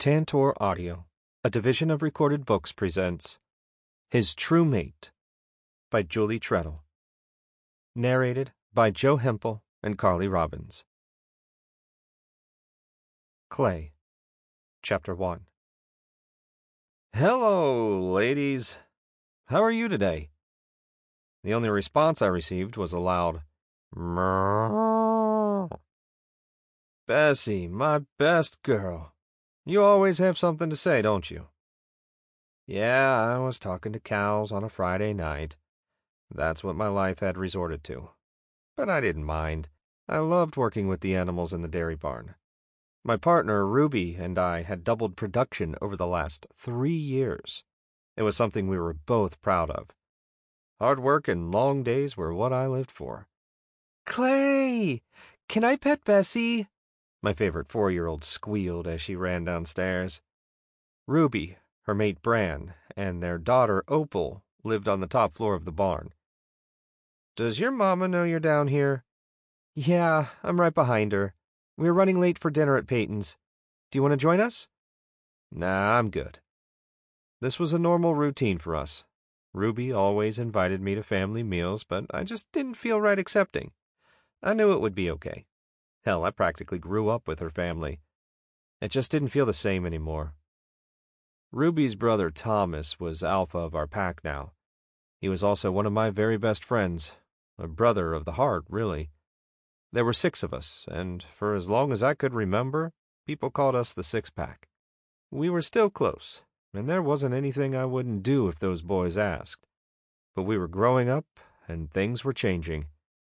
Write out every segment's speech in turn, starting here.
Tantor Audio, a division of Recorded Books, presents His True Mate by Julie Treadle. Narrated by Joe Hempel and Carly Robbins. Clay, Chapter 1. Hello, ladies. How are you today? The only response I received was a loud "Meow." Bessie, my best girl. You always have something to say, don't you? Yeah, I was talking to cows on a Friday night. That's what my life had resorted to. But I didn't mind. I loved working with the animals in the dairy barn. My partner, Ruby, and I had doubled production over the last 3 years. It was something we were both proud of. Hard work and long days were what I lived for. Clay, can I pet Bessie? My favorite 4-year-old squealed as she ran downstairs. Ruby, her mate Bran, and their daughter Opal lived on the top floor of the barn. Does your mama know you're down here? Yeah, I'm right behind her. We're running late for dinner at Peyton's. Do you want to join us? Nah, I'm good. This was a normal routine for us. Ruby always invited me to family meals, but I just didn't feel right accepting. I knew it would be okay. Hell, I practically grew up with her family. It just didn't feel the same anymore. Ruby's brother Thomas was alpha of our pack now. He was also one of my very best friends, a brother of the heart, really. There were 6 of us, and for as long as I could remember, people called us the Six-Pack. We were still close, and there wasn't anything I wouldn't do if those boys asked. But we were growing up, and things were changing.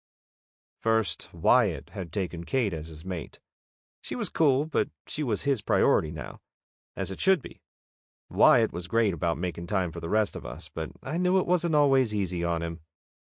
First, Wyatt had taken Kate as his mate. She was cool, but she was his priority now, as it should be. Wyatt was great about making time for the rest of us, but I knew it wasn't always easy on him.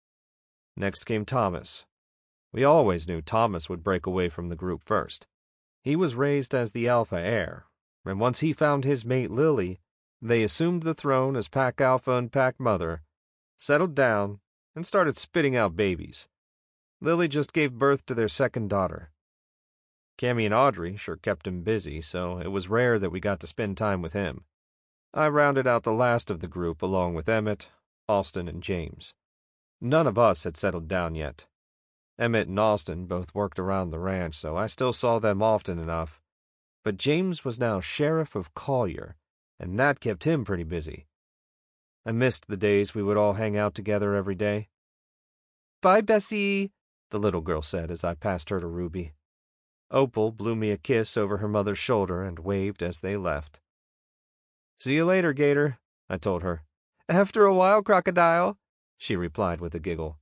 Next came Thomas. We always knew Thomas would break away from the group first. He was raised as the alpha heir, and once he found his mate Lily, they assumed the throne as pack alpha and pack mother, settled down, and started spitting out babies. Lily just gave birth to their second daughter. Cammy and Audrey sure kept him busy, so it was rare that we got to spend time with him. I rounded out the last of the group along with Emmett, Austin, and James. None of us had settled down yet. Emmett and Austin both worked around the ranch, so I still saw them often enough. But James was now sheriff of Collier, and that kept him pretty busy. I missed the days we would all hang out together every day. Bye, Bessie, the little girl said as I passed her to Ruby. Opal blew me a kiss over her mother's shoulder and waved as they left. See you later, Gator, I told her. After a while, Crocodile, she replied with a giggle.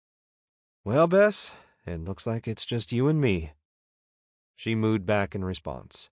Well, Bess, it looks like it's just you and me. She mooed back in response.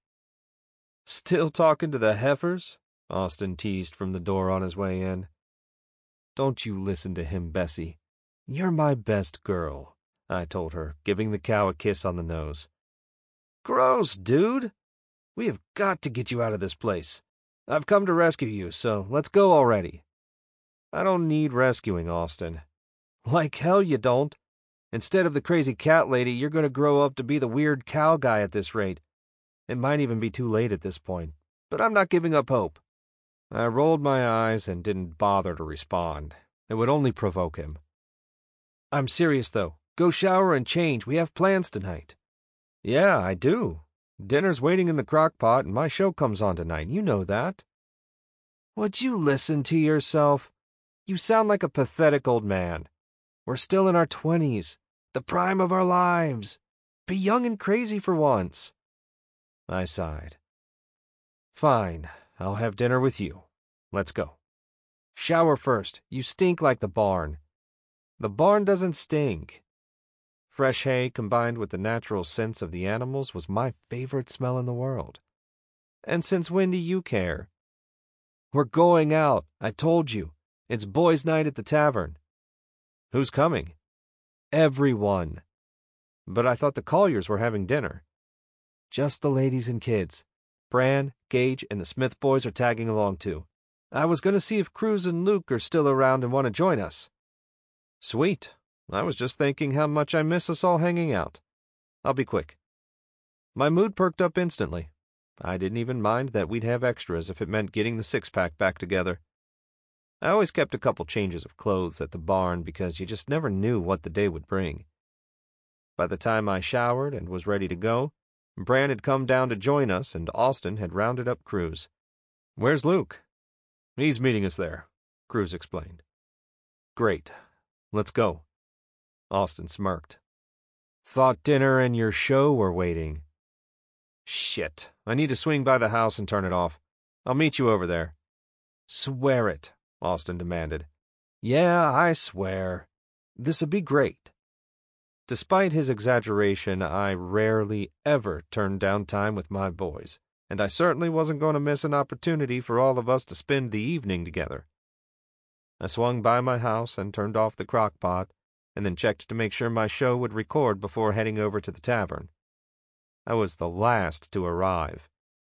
Still talking to the heifers? Austin teased from the door on his way in. Don't you listen to him, Bessie. You're my best girl, I told her, giving the cow a kiss on the nose. Gross, dude. We have got to get you out of this place. I've come to rescue you, so let's go already. I don't need rescuing, Austin. Like hell you don't. Instead of the crazy cat lady, you're going to grow up to be the weird cow guy at this rate. It might even be too late at this point, but I'm not giving up hope. I rolled my eyes and didn't bother to respond. It would only provoke him. I'm serious, though. Go shower and change. We have plans tonight. Yeah, I do. Dinner's waiting in the crock pot, and my show comes on tonight. You know that. Would you listen to yourself? You sound like a pathetic old man. We're still in our 20s, the prime of our lives. Be young and crazy for once. I sighed. Fine, I'll have dinner with you. Let's go. Shower first. You stink like the barn. The barn doesn't stink. Fresh hay combined with the natural scents of the animals was my favorite smell in the world. And since when do you care? We're going out, I told you. It's boys' night at the tavern. Who's coming? Everyone. But I thought the Colliers were having dinner. Just the ladies and kids. Bran, Gage, and the Smith boys are tagging along too. I was going to see if Cruz and Luke are still around and want to join us. Sweet. I was just thinking how much I miss us all hanging out. I'll be quick. My mood perked up instantly. I didn't even mind that we'd have extras if it meant getting the six-pack back together. I always kept a couple changes of clothes at the barn because you just never knew what the day would bring. By the time I showered and was ready to go, Bran had come down to join us and Austin had rounded up Cruz. "Where's Luke?" "He's meeting us there," Cruz explained. "Great. Let's go." Austin smirked. "Thought dinner and your show were waiting." "Shit. I need to swing by the house and turn it off. I'll meet you over there." "Swear it," Austin demanded. "Yeah, I swear. This'll be great." Despite his exaggeration, I rarely ever turned down time with my boys, and I certainly wasn't going to miss an opportunity for all of us to spend the evening together. I swung by my house and turned off the crock pot, and then checked to make sure my show would record before heading over to the tavern. I was the last to arrive.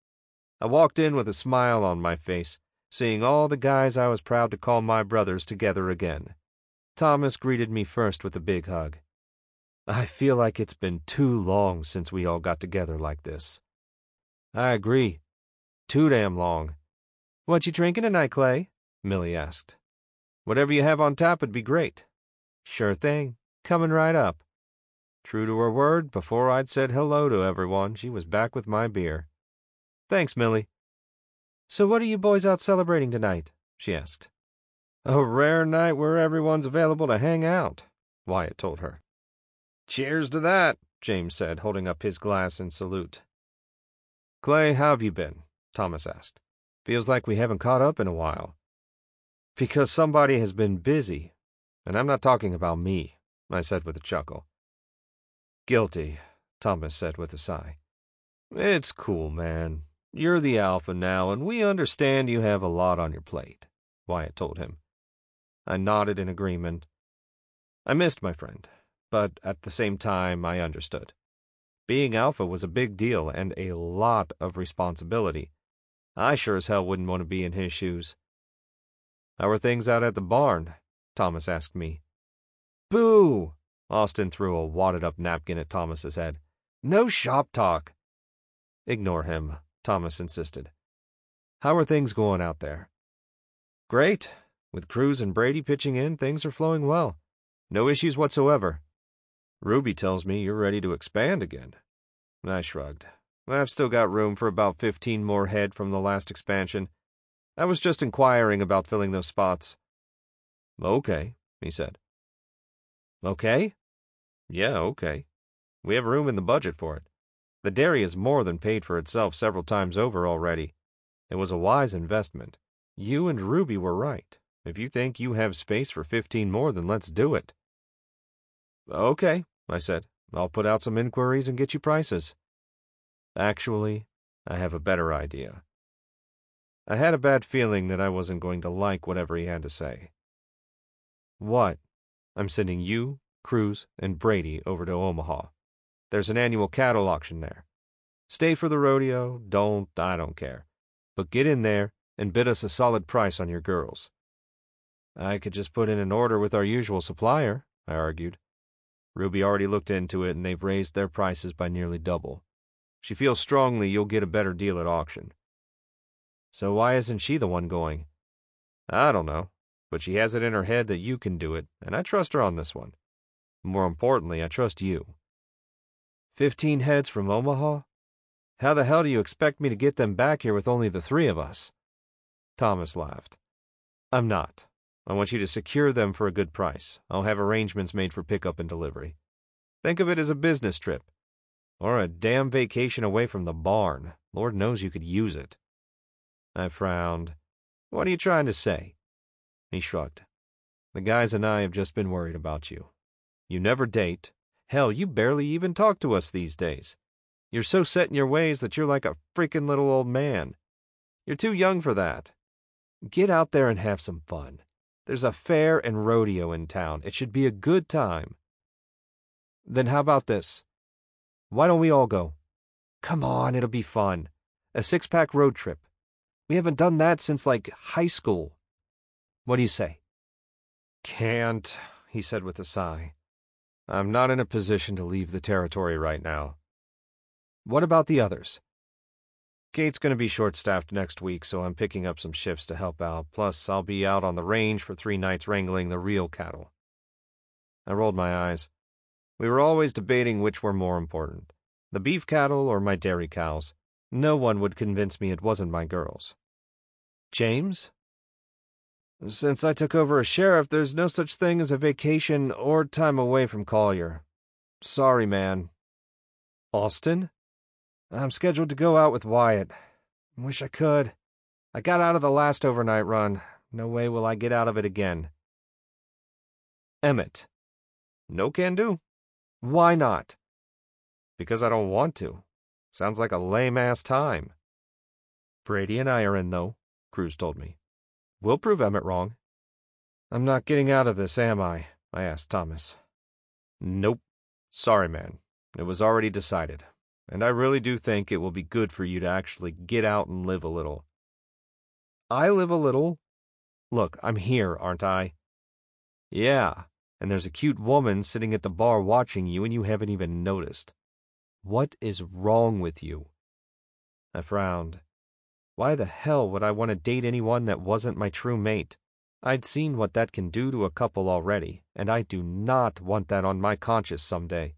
I walked in with a smile on my face, seeing all the guys I was proud to call my brothers together again. Thomas greeted me first with a big hug. "I feel like it's been too long since we all got together like this." "I agree. Too damn long." "What you drinking tonight, Clay?" Millie asked. "Whatever you have on tap would be great." "Sure thing. Coming right up." True to her word, before I'd said hello to everyone, she was back with my beer. "Thanks, Millie." "So what are you boys out celebrating tonight?" she asked. "A rare night where everyone's available to hang out," Wyatt told her. "Cheers to that," James said, holding up his glass in salute. "Clay, how have you been?" Thomas asked. "Feels like we haven't caught up in a while." "Because somebody has been busy, and I'm not talking about me," I said with a chuckle. "Guilty," Thomas said with a sigh. "It's cool, man. You're the alpha now, and we understand you have a lot on your plate," Wyatt told him. I nodded in agreement. I missed my friend, but at the same time I understood. Being alpha was a big deal and a lot of responsibility. I sure as hell wouldn't want to be in his shoes. "How are things out at the barn?" Thomas asked me. "Boo!" Austin threw a wadded-up napkin at Thomas's head. "No shop talk." "Ignore him," Thomas insisted. "How are things going out there?" "Great. With Cruz and Brady pitching in, things are flowing well. No issues whatsoever. Ruby tells me you're ready to expand again." I shrugged. "I've still got room for about 15 more head from the last expansion. I was just inquiring about filling those spots." "Okay," he said. "Okay?" "Yeah, okay. We have room in the budget for it. The dairy has more than paid for itself several times over already. It was a wise investment. You and Ruby were right. If you think you have space for 15 more, then let's do it." "Okay," I said. "I'll put out some inquiries and get you prices." Actually, I have a better idea. I had a bad feeling that I wasn't going to like whatever he had to say. "What?" "I'm sending you, Cruz, and Brady over to Omaha. There's an annual cattle auction there. Stay for the rodeo, I don't care. But get in there and bid us a solid price on your girls." "I could just put in an order with our usual supplier," I argued. "Ruby already looked into it and they've raised their prices by nearly double. She feels strongly you'll get a better deal at auction." "So why isn't she the one going?" "I don't know, but she has it in her head that you can do it, and I trust her on this one. More importantly, I trust you." 15 heads from Omaha? How the hell do you expect me to get them back here with only the 3 of us?" Thomas laughed. "I'm not. I want you to secure them for a good price. I'll have arrangements made for pickup and delivery. Think of it as a business trip. Or a damn vacation away from the barn. Lord knows you could use it." I frowned. "What are you trying to say?" He shrugged. "The guys and I have just been worried about you. You never date. Hell, you barely even talk to us these days. You're so set in your ways that you're like a freaking little old man. You're too young for that. Get out there and have some fun. There's a fair and rodeo in town. It should be a good time." "Then how about this? Why don't we all go?" "Come on, it'll be fun. A 6-pack road trip. We haven't done that since, like, high school. What do you say?" "Can't," he said with a sigh. "I'm not in a position to leave the territory right now." "What about the others?" Kate's going to be short-staffed next week, so I'm picking up some shifts to help out. Plus, I'll be out on the range for 3 nights wrangling the real cattle. I rolled my eyes. We were always debating which were more important, the beef cattle or my dairy cows. No one would convince me it wasn't my girls. James? Since I took over as sheriff, there's no such thing as a vacation or time away from Collier. Sorry, man. Austin? I'm scheduled to go out with Wyatt. Wish I could. I got out of the last overnight run. No way will I get out of it again. Emmett. No can do. Why not? Because I don't want to. Sounds like a lame-ass time. Brady and I are in, though, Cruz told me. We'll prove Emmett wrong. I'm not getting out of this, am I? I asked Thomas. Nope. Sorry, man. It was already decided. And I really do think it will be good for you to actually get out and live a little. I live a little? Look, I'm here, aren't I? Yeah, and there's a cute woman sitting at the bar watching you and you haven't even noticed. What is wrong with you? I frowned. Why the hell would I want to date anyone that wasn't my true mate? I'd seen what that can do to a couple already, and I do not want that on my conscience someday.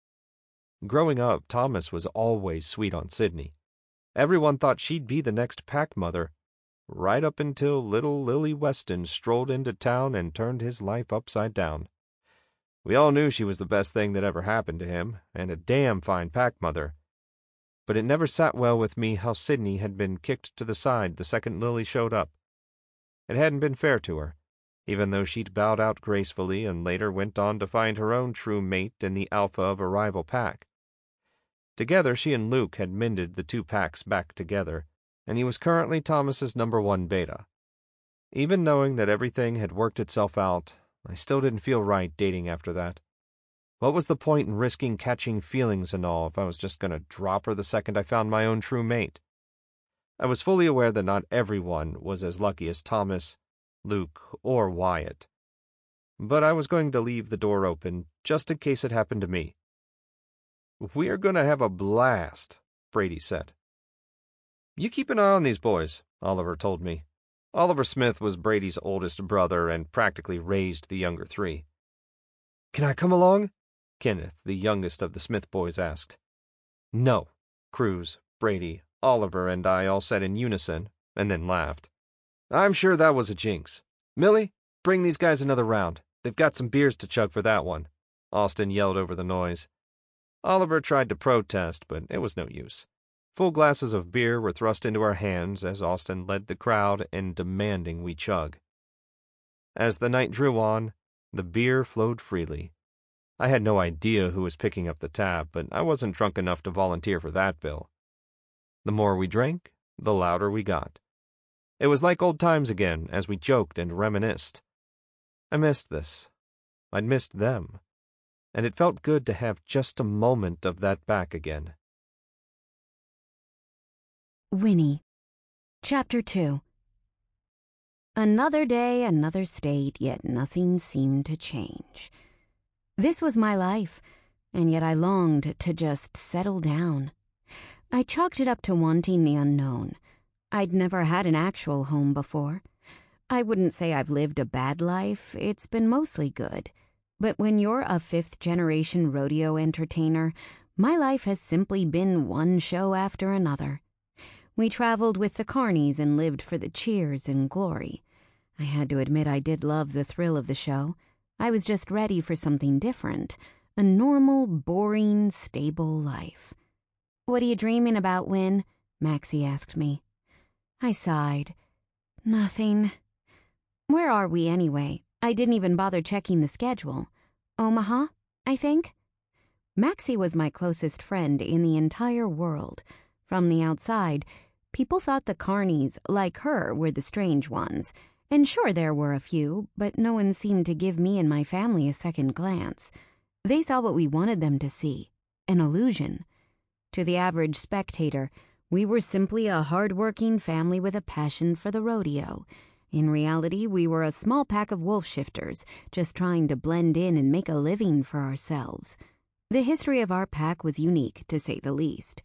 Growing up, Thomas was always sweet on Sydney. Everyone thought she'd be the next pack mother, right up until little Lily Weston strolled into town and turned his life upside down. We all knew she was the best thing that ever happened to him, and a damn fine pack mother. But it never sat well with me how Sydney had been kicked to the side the second Lily showed up. It hadn't been fair to her, even though she'd bowed out gracefully and later went on to find her own true mate in the alpha of a rival pack. Together, she and Luke had mended the 2 packs back together, and he was currently Thomas's #1 beta. Even knowing that everything had worked itself out, I still didn't feel right dating after that. What was the point in risking catching feelings and all if I was just going to drop her the second I found my own true mate? I was fully aware that not everyone was as lucky as Thomas, Luke, or Wyatt. But I was going to leave the door open just in case it happened to me. We're going to have a blast, Brady said. You keep an eye on these boys, Oliver told me. Oliver Smith was Brady's oldest brother and practically raised the younger 3. Can I come along? Kenneth, the youngest of the Smith boys, asked. No, Cruz, Brady, Oliver, and I all said in unison, and then laughed. I'm sure that was a jinx. Millie, bring these guys another round. They've got some beers to chug for that one, Austin yelled over the noise. Oliver tried to protest, but it was no use. Full glasses of beer were thrust into our hands as Austin led the crowd in demanding we chug. As the night drew on, the beer flowed freely. I had no idea who was picking up the tab, but I wasn't drunk enough to volunteer for that bill. The more we drank, the louder we got. It was like old times again as we joked and reminisced. I missed this. I'd missed them. And it felt good to have just a moment of that back again. Winnie. Chapter 2. Another day, another state, yet nothing seemed to change. This was my life, and yet I longed to just settle down. I chalked it up to wanting the unknown. I'd never had an actual home before. I wouldn't say I've lived a bad life, it's been mostly good. But when you're a 5th-generation rodeo entertainer, my life has simply been one show after another. We traveled with the carnies and lived for the cheers and glory. I had to admit I did love the thrill of the show. I was just ready for something different, a normal, boring, stable life. What are you dreaming about, Win? Maxie asked me. I sighed. Nothing. Where are we anyway? I didn't even bother checking the schedule. Omaha, I think? Maxie was my closest friend in the entire world. From the outside, people thought the carnies, like her, were the strange ones. And sure, there were a few, but no one seemed to give me and my family a second glance. They saw what we wanted them to see, an illusion. To the average spectator, we were simply a hard-working family with a passion for the rodeo. In reality, we were a small pack of wolf shifters, just trying to blend in and make a living for ourselves. The history of our pack was unique, to say the least.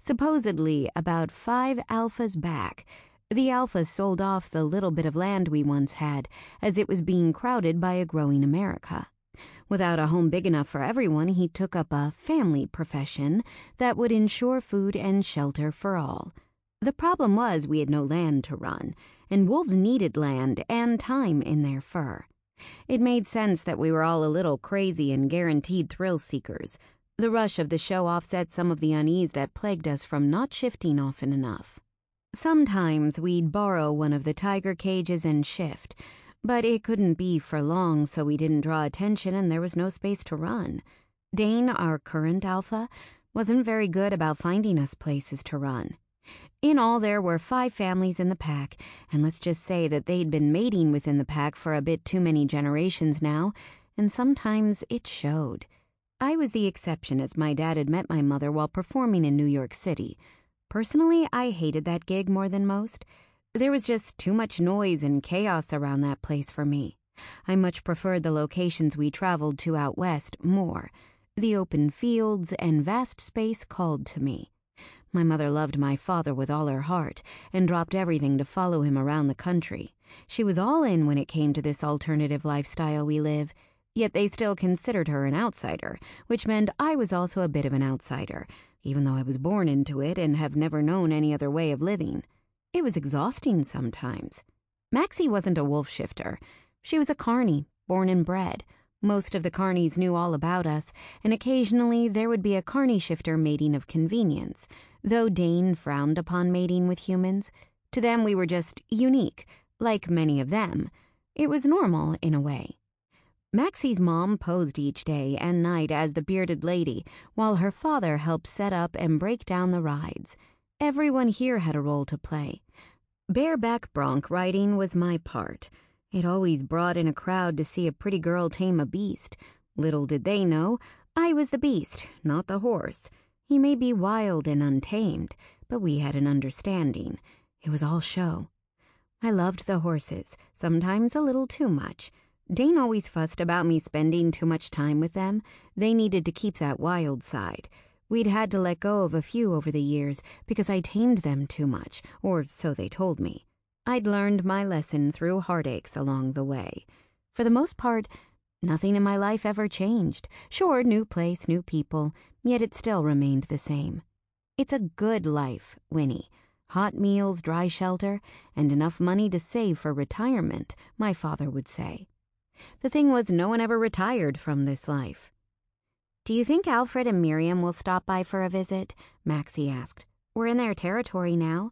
Supposedly, about 5 alphas back, the alphas sold off the little bit of land we once had, as it was being crowded by a growing America. Without a home big enough for everyone, he took up a family profession that would ensure food and shelter for all. The problem was we had no land to run, and wolves needed land and time in their fur. It made sense that we were all a little crazy and guaranteed thrill seekers. The rush of the show offset some of the unease that plagued us from not shifting often enough. Sometimes we'd borrow one of the tiger cages and shift, but it couldn't be for long, so we didn't draw attention and there was no space to run. Dane, our current alpha, wasn't very good about finding us places to run. In all, there were 5 families in the pack, and let's just say that they'd been mating within the pack for a bit too many generations now, and sometimes it showed. I was the exception, as my dad had met my mother while performing in New York City. Personally, I hated that gig more than most. There was just too much noise and chaos around that place for me. I much preferred the locations we traveled to out west more. The open fields and vast space called to me. My mother loved my father with all her heart and dropped everything to follow him around the country. She was all in when it came to this alternative lifestyle we live. Yet they still considered her an outsider, which meant I was also a bit of an outsider, even though I was born into it and have never known any other way of living. It was exhausting sometimes. Maxie wasn't a wolf shifter. She was a carny, born and bred. Most of the carnies knew all about us, and occasionally there would be a carny shifter mating of convenience, though Dane frowned upon mating with humans. To them we were just unique, like many of them. It was normal in a way. Maxie's mom posed each day and night as the bearded lady, while her father helped set up and break down the rides. Everyone here had a role to play. Bareback bronc riding was my part. It always brought in a crowd to see a pretty girl tame a beast. Little did they know, I was the beast, not the horse. He may be wild and untamed, but we had an understanding. It was all show. I loved the horses, sometimes a little too much. Dane always fussed about me spending too much time with them. They needed to keep that wild side. We'd had to let go of a few over the years because I tamed them too much, or so they told me. I'd learned my lesson through heartaches along the way. For the most part, nothing in my life ever changed. Sure, new place, new people, yet it still remained the same. It's a good life, Winnie. Hot meals, dry shelter, and enough money to save for retirement, my father would say. The thing was, no one ever retired from this life. "Do you think Alfred and Miriam will stop by for a visit?" Maxie asked. "We're in their territory now."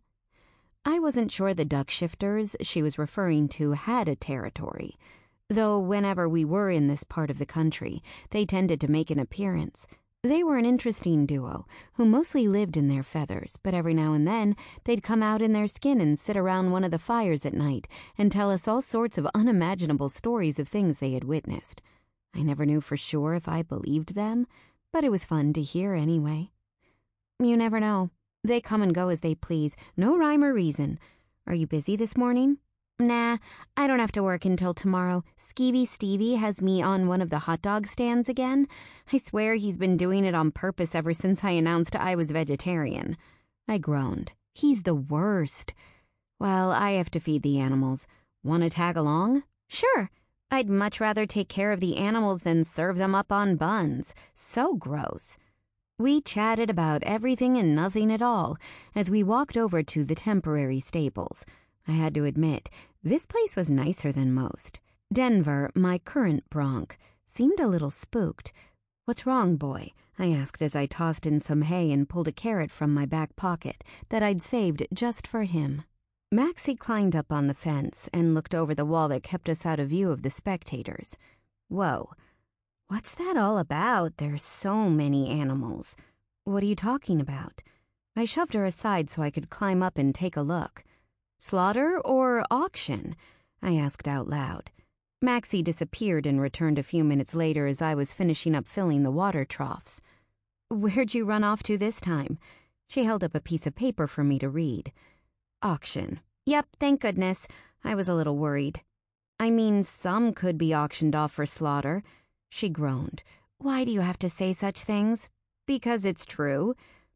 I wasn't sure the duck shifters she was referring to had a territory, though whenever we were in this part of the country, they tended to make an appearance. They were an interesting duo, who mostly lived in their feathers, but every now and then they'd come out in their skin and sit around one of the fires at night and tell us all sorts of unimaginable stories of things they had witnessed. I never knew for sure if I believed them, but it was fun to hear anyway. You never know. They come and go as they please, no rhyme or reason. Are you busy this morning? Nah, I don't have to work until tomorrow. Skeevy Stevie has me on one of the hot dog stands again. I swear he's been doing it on purpose ever since I announced I was vegetarian. I groaned. He's the worst. Well, I have to feed the animals. Want to tag along? Sure. I'd much rather take care of the animals than serve them up on buns. So gross. We chatted about everything and nothing at all as we walked over to the temporary stables. I had to admit, this place was nicer than most. Denver, my current bronc, seemed a little spooked. "What's wrong, boy?" I asked as I tossed in some hay and pulled a carrot from my back pocket that I'd saved just for him. Maxie climbed up on the fence and looked over the wall that kept us out of view of the spectators. Whoa, what's that all about? There's so many animals. What are you talking about? I shoved her aside so I could climb up and take a look. Slaughter or auction? I asked out loud. Maxie disappeared and returned a few minutes later as I was finishing up filling the water troughs. Where'd you run off to this time? She held up a piece of paper for me to read. Auction. Yep, thank goodness. I was a little worried. I mean, some could be auctioned off for slaughter. She groaned. Why do you have to say such things? Because it's true.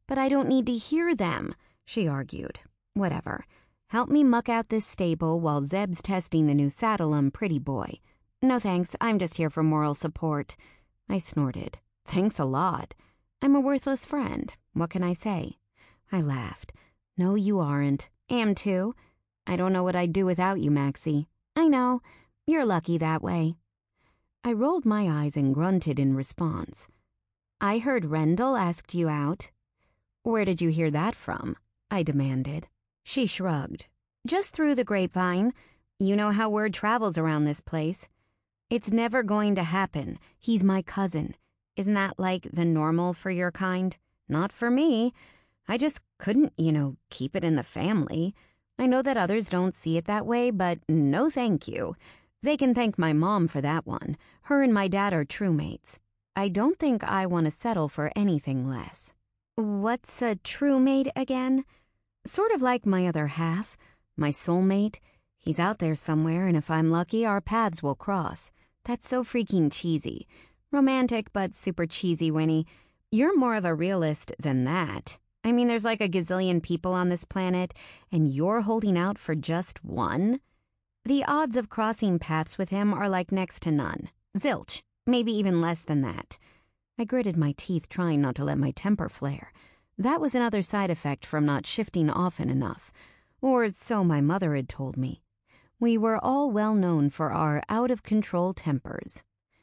But I don't need to hear them, she argued. Whatever. Help me muck out this stable while Zeb's testing the new saddle on Pretty Boy. No thanks, I'm just here for moral support. I snorted. Thanks a lot. I'm a worthless friend. What can I say? I laughed. No, you aren't. Am too. I don't know what I'd do without you, Maxie. I know. You're lucky that way. I rolled my eyes and grunted in response. I heard Rendell asked you out. Where did you hear that from? I demanded. She shrugged. Just through the grapevine. You know how word travels around this place. It's never going to happen. He's my cousin. Isn't that like the normal for your kind? Not for me. I just couldn't, keep it in the family. I know that others don't see it that way, but no thank you. They can thank my mom for that one. Her and my dad are true mates. I don't think I want to settle for anything less. What's a true mate again? Sort of like my other half, my soulmate. He's out there somewhere, and if I'm lucky, our paths will cross. That's so freaking cheesy. Romantic, but super cheesy, Winnie. You're more of a realist than that. I mean, there's like a gazillion people on this planet, and you're holding out for just one? The odds of crossing paths with him are like next to none. Zilch. Maybe even less than that. I gritted my teeth, trying not to let my temper flare. That was another side effect from not shifting often enough. Or so my mother had told me. We were all well known for our out-of-control tempers.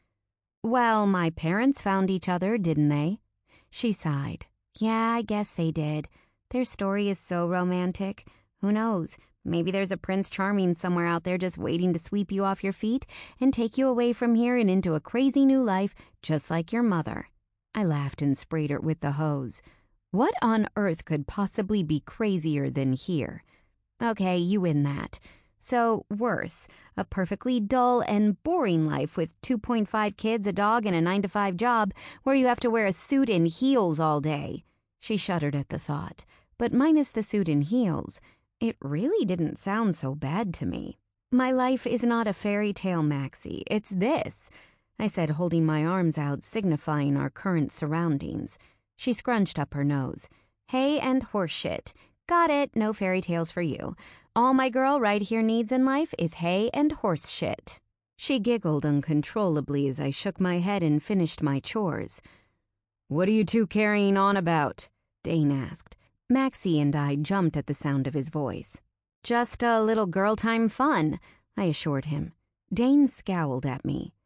Well, my parents found each other, didn't they? She sighed. Yeah, I guess they did. Their story is so romantic. Who knows? Maybe there's a Prince Charming somewhere out there just waiting to sweep you off your feet and take you away from here and into a crazy new life, just like your mother. I laughed and sprayed her with the hose. What on earth could possibly be crazier than here? Okay, you win that. So, worse, a perfectly dull and boring life with 2.5 kids, a dog, and a 9-to-5 job where you have to wear a suit and heels all day. She shuddered at the thought, but minus the suit and heels, it really didn't sound so bad to me. My life is not a fairy tale, Maxie. It's this, I said, holding my arms out, signifying our current surroundings. She scrunched up her nose. Hay and horse shit. Got it, no fairy tales for you. All my girl right here needs in life is hay and horse shit. She giggled uncontrollably as I shook my head and finished my chores. What are you two carrying on about? Dane asked. Maxie and I jumped at the sound of his voice. Just a little girl time fun, I assured him. Dane scowled at me.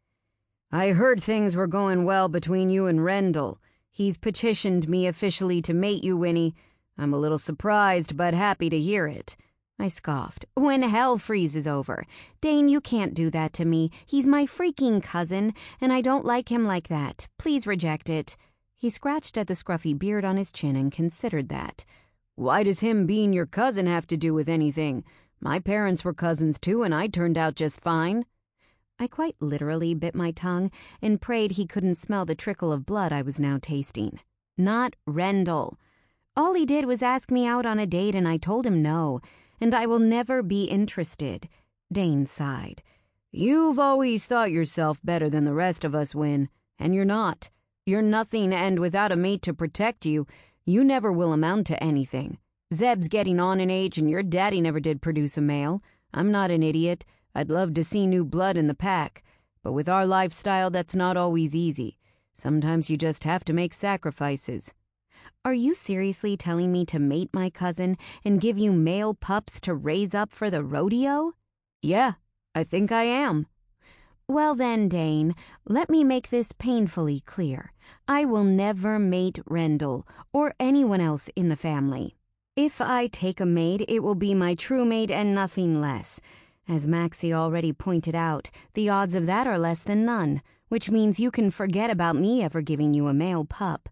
I heard things were going well between you and Rendell. He's petitioned me officially to mate you, Winnie. I'm a little surprised, but happy to hear it. I scoffed. When hell freezes over. Dane, you can't do that to me. He's my freaking cousin, and I don't like him like that. Please reject it. He scratched at the scruffy beard on his chin and considered that. Why does him being your cousin have to do with anything? My parents were cousins too, and I turned out just fine. I quite literally bit my tongue and prayed he couldn't smell the trickle of blood I was now tasting. Not Rendell. All he did was ask me out on a date, and I told him no, and I will never be interested. Dane sighed. You've always thought yourself better than the rest of us, Win, and you're not. You're nothing, and without a mate to protect you, you never will amount to anything. Zeb's getting on in age, and your daddy never did produce a male. I'm not an idiot. I'd love to see new blood in the pack, but with our lifestyle, that's not always easy. Sometimes you just have to make sacrifices. Are you seriously telling me to mate my cousin and give you male pups to raise up for the rodeo? Yeah, I think I am. Well then, Dane, let me make this painfully clear. I will never mate Rendell or anyone else in the family. If I take a mate, it will be my true mate and nothing less. As Maxie already pointed out, the odds of that are less than none, which means you can forget about me ever giving you a male pup.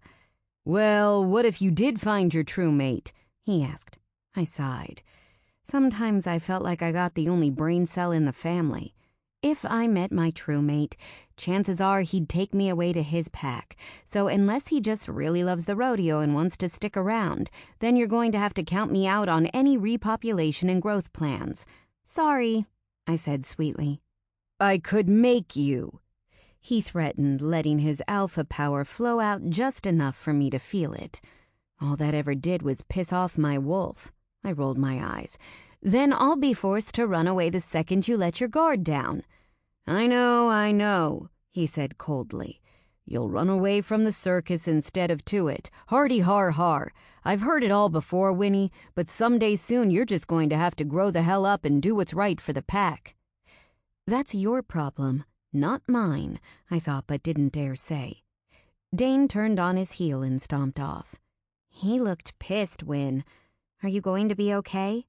Well, what if you did find your true mate? He asked. I sighed. Sometimes I felt like I got the only brain cell in the family. If I met my true mate, chances are he'd take me away to his pack. So unless he just really loves the rodeo and wants to stick around, then you're going to have to count me out on any repopulation and growth plans. Sorry, I said sweetly. I could make you, he threatened, letting his alpha power flow out just enough for me to feel it. All that ever did was piss off my wolf. I rolled my eyes. Then I'll be forced to run away the second you let your guard down. I know, he said coldly. You'll run away from the circus instead of to it. Hardy har har. I've heard it all before, Winnie, but someday soon you're just going to have to grow the hell up and do what's right for the pack. That's your problem, not mine, I thought but didn't dare say. Dane turned on his heel and stomped off. He looked pissed, Win. Are you going to be okay?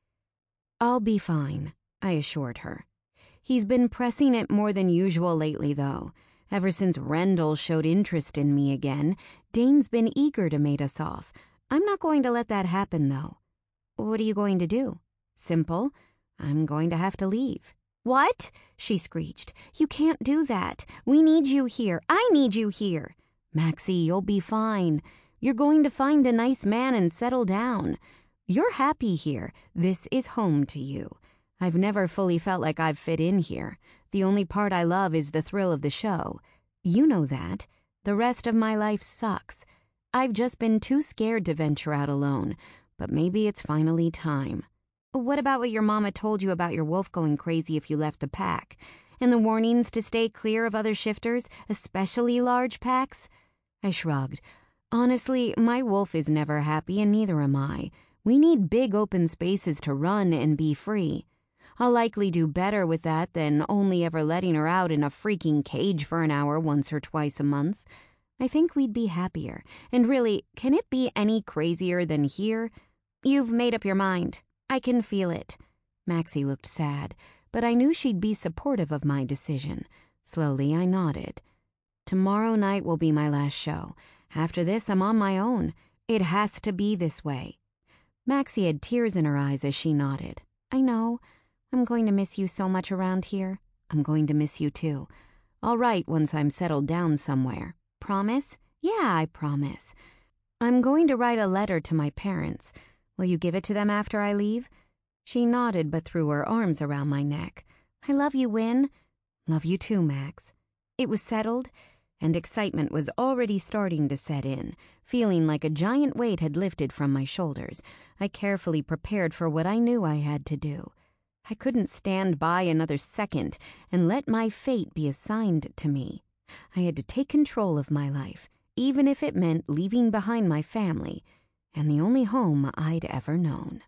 I'll be fine, I assured her. He's been pressing it more than usual lately, though. Ever since Rendell showed interest in me again, Dane's been eager to mate us off. I'm not going to let that happen, though. What are you going to do? Simple. I'm going to have to leave. What? She screeched. You can't do that. We need you here. I need you here. Maxie, you'll be fine. You're going to find a nice man and settle down. You're happy here. This is home to you. I've never fully felt like I've fit in here. The only part I love is the thrill of the show. You know that. The rest of my life sucks. I've just been too scared to venture out alone, but maybe it's finally time. What about what your mama told you about your wolf going crazy if you left the pack? And the warnings to stay clear of other shifters, especially large packs? I shrugged. Honestly, my wolf is never happy and neither am I. We need big open spaces to run and be free. I'll likely do better with that than only ever letting her out in a freaking cage for an hour once or twice a month. I think we'd be happier. And really, can it be any crazier than here? You've made up your mind. I can feel it. Maxie looked sad, but I knew she'd be supportive of my decision. Slowly, I nodded. Tomorrow night will be my last show. After this, I'm on my own. It has to be this way. Maxie had tears in her eyes as she nodded. I know. I'm going to miss you so much around here. I'm going to miss you too. I'll write once I'm settled down somewhere. Promise? Yeah, I promise. I'm going to write a letter to my parents. Will you give it to them after I leave? She nodded but threw her arms around my neck. I love you, Win. Love you too, Max. It was settled, and excitement was already starting to set in. Feeling like a giant weight had lifted from my shoulders, I carefully prepared for what I knew I had to do. I couldn't stand by another second and let my fate be assigned to me. I had to take control of my life, even if it meant leaving behind my family and the only home I'd ever known.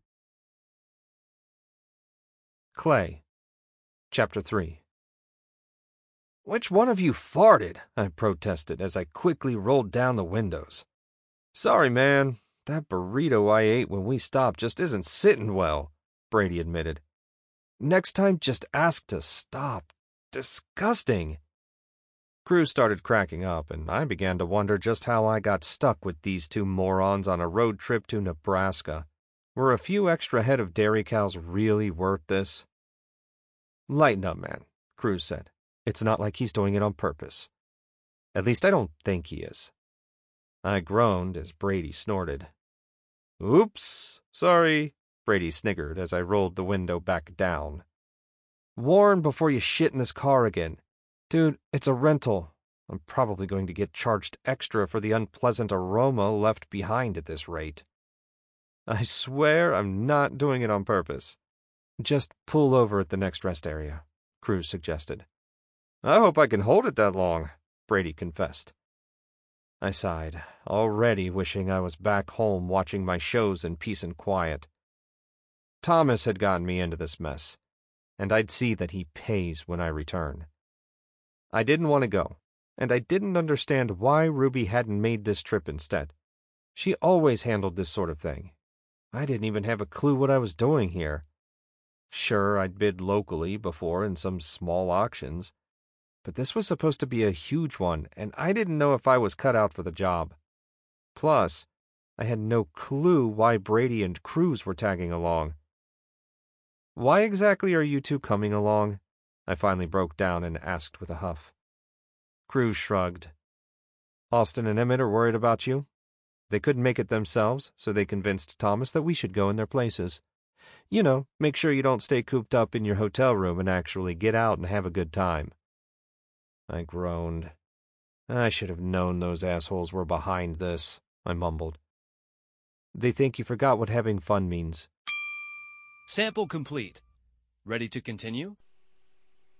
Clay. Chapter 3. Which one of you farted? I protested as I quickly rolled down the windows. Sorry, man. That burrito I ate when we stopped just isn't sitting well, Brady admitted. Next time, just ask to stop. Disgusting. Cruz started cracking up, and I began to wonder just how I got stuck with these two morons on a road trip to Nebraska. Were a few extra head of dairy cows really worth this? Lighten up, man, Cruz said. It's not like he's doing it on purpose. At least I don't think he is. I groaned as Brady snorted. Oops, sorry, Brady sniggered as I rolled the window back down. Warn before you shit in this car again. Dude, it's a rental. I'm probably going to get charged extra for the unpleasant aroma left behind at this rate. I swear I'm not doing it on purpose. Just pull over at the next rest area, Cruz suggested. I hope I can hold it that long, Brady confessed. I sighed, already wishing I was back home watching my shows in peace and quiet. Thomas had gotten me into this mess, and I'd see that he pays when I return. I didn't want to go, and I didn't understand why Ruby hadn't made this trip instead. She always handled this sort of thing. I didn't even have a clue what I was doing here. Sure, I'd bid locally before in some small auctions, but this was supposed to be a huge one, and I didn't know if I was cut out for the job. Plus, I had no clue why Brady and Cruz were tagging along. Why exactly are you two coming along? I finally broke down and asked with a huff. Cruz shrugged. Austin and Emmett are worried about you. They couldn't make it themselves, so they convinced Thomas that we should go in their places. You know, make sure you don't stay cooped up in your hotel room and actually get out and have a good time. I groaned. I should have known those assholes were behind this, I mumbled. They think you forgot what having fun means. Sample complete. Ready to continue?